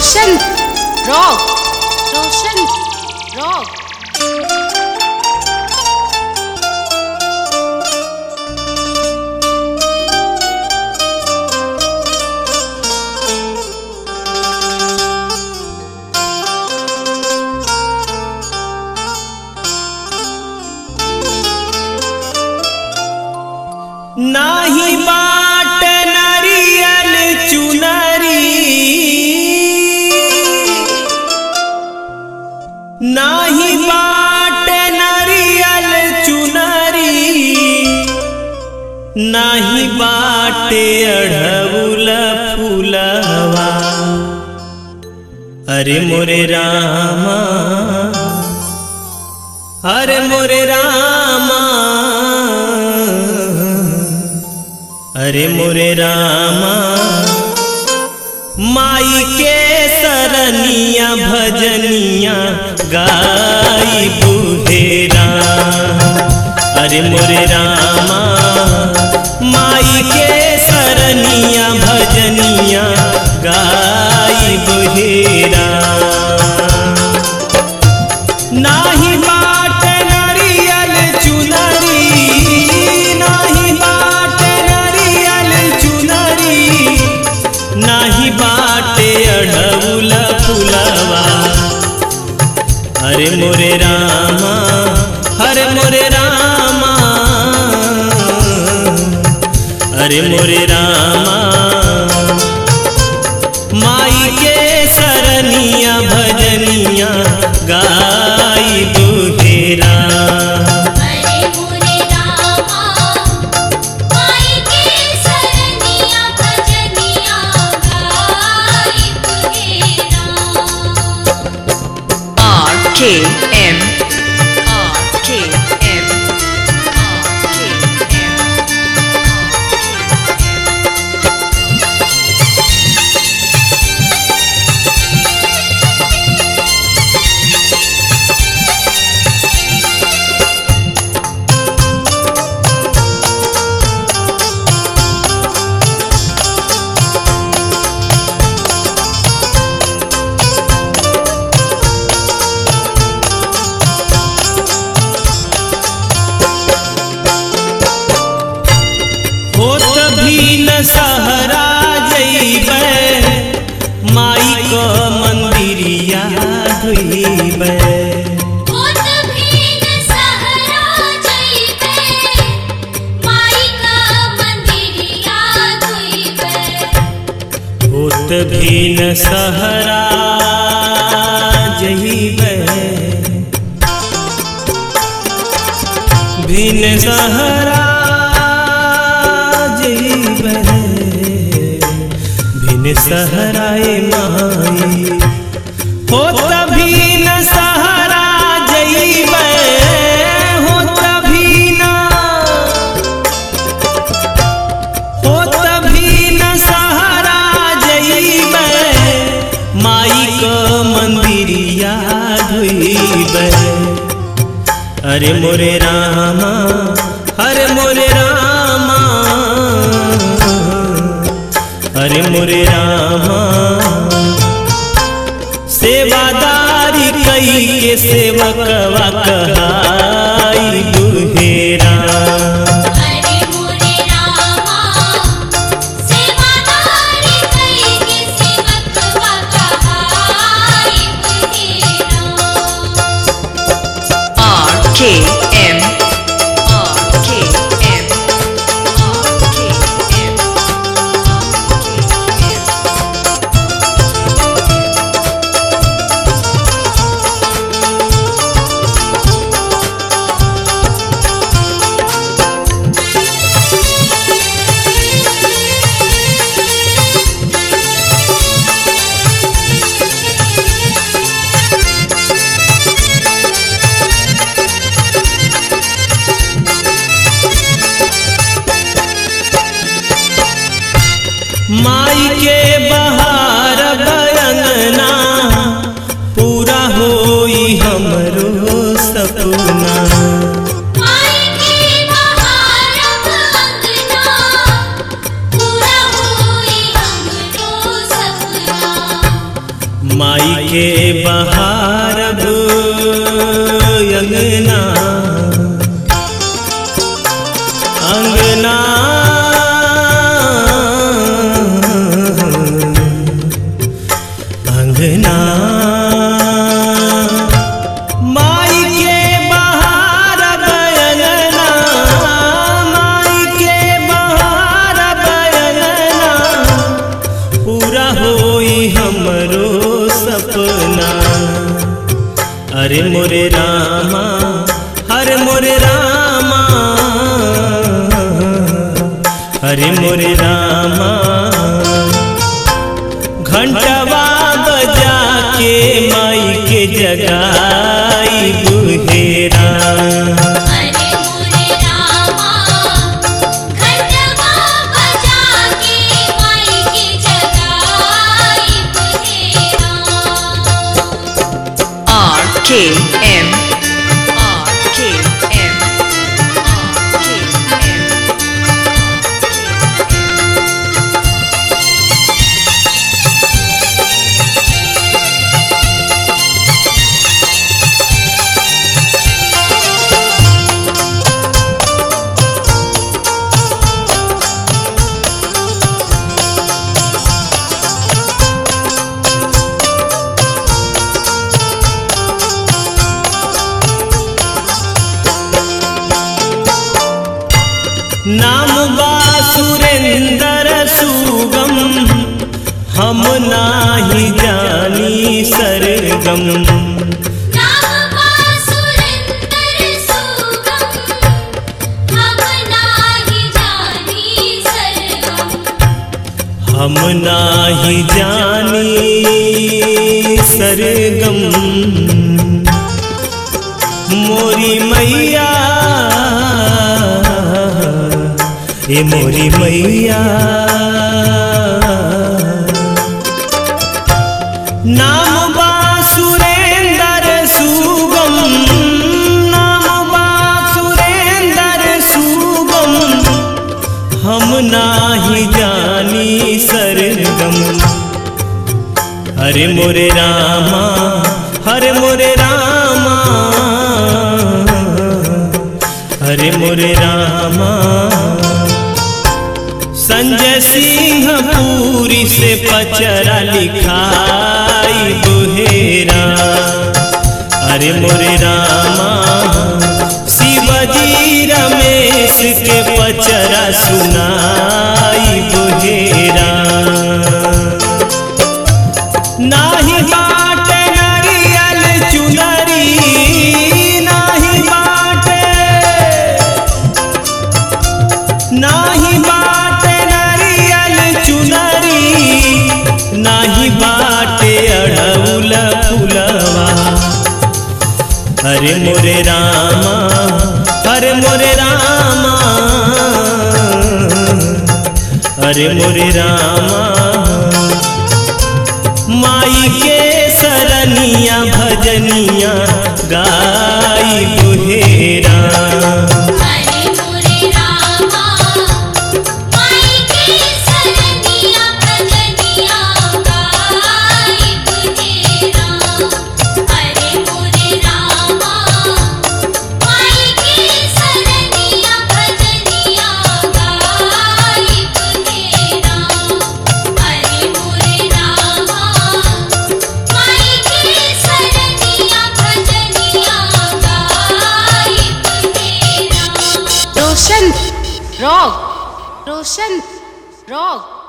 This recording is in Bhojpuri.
रोशन रॉक, रोशन रॉक। नाही बाट नारियल चुनरी, नाही बाट नारियल चुनरी, नाही बाटे अढ़उल फूलवा। अरे मोरे रामा, अरे मोरे रामा, अरे मोरे रामा, माई के सरनिया भजनिया गाई बुहेरा। अरे मोरे रामा, माई के सरनिया भजनिया गाई बुहेरा। नाही बाट नारियल चुनरी, नाही बाट नाही बाटे अढ़उल फुलवा। अरे मोरे रामा, अरे मोरे रामा, अरे मोरे रामा, माई के सरनिया भजनिया गाई बुहेरा। RKM, RKM, सहरा जइबै, माई क मंदिरिया धुइबै। होत भीन सहरा जइबै, भीन सहरा सहराए माई। हो तभी न सहरा जइबै, हो तभी न, हो तभी न सहरा जइबै, माई को मंदिरिया धुइबै। अरे मोरे रामा, अरे मोरे रामा, अरे मोरे रामा, सेवादारी कई के सेवकवा कहाई बुहेरा। RKM, माई के बहार अंगना अंगना अंगना माई के बहार अंगना माई के बहार अंगना पूरा होई हमरो सपना। अरे मोरे रामा हरे मोरे रामा हरे मोरे रामा घंटवा बजा के माई के जगाई बुहेरा। अरे मोरे रामा घंटवा बजा के माई के जगाई बुहेरा। RKM नाम बा सुरेंदर सुगम हम नाही जानी सरगम। नाम बा सुरेंदर सुगम हम नाही जानी सरगम। हम नाही जानी सरगम मोरी मैया ए मोरी मैया नाम बा सुरेंदर सुगम नाम बा सुरेंदर सुगम हम नाही जानी सरगम। हरे मोरे रामा हरे मोरे रामा हरे मोरे रामा संजय सिंह पूरी से पचरा लिखाई बुहेरा। अरे मोरे रामा शिवजी रमेश के पचरा सुनाई बुहेरा। नाही बाटे नरियल चुनरी नाही बाटे नाही बाटे नरियल चुनरी नाही बाटे अड़ौल फुलवा। हरे मोरे रामा हरे मोरे रामा हरे मोरे रामा माई के सरनिया भजनिया गाई बुहेरा। अरे मोरे रामा माई के सरनिया भजनिया गाई बुहेरा। अरे मोरे रामा माई के सरनिया भजनिया गाई बुहेरा। अरे मोरे रामा माई के सरनिया भजनिया गाई बुहेरा। रोशन रॉक रोशन रॉक।